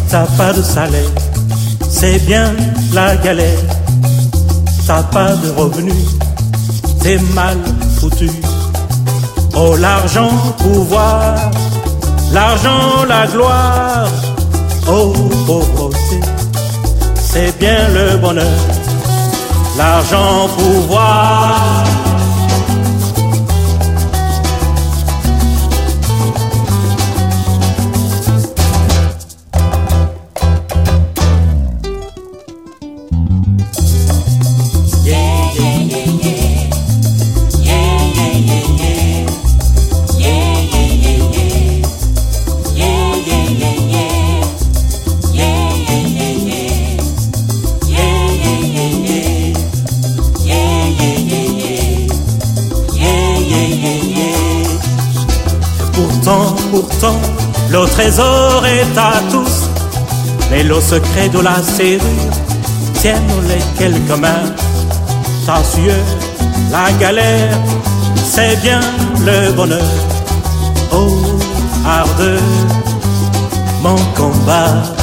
t'as pas de salaire, c'est bien la galère. T'as pas de revenus, t'es mal foutu. Oh l'argent, pouvoir, l'argent, la gloire. Oh pauvreté, c'est bien le bonheur. L'argent, pouvoir. Pourtant, le trésor est à tous, mais le secret de la serrure tiennent-les quelques mains. Ta sueur, la galère, c'est bien le bonheur. Oh, ardeur, mon combat.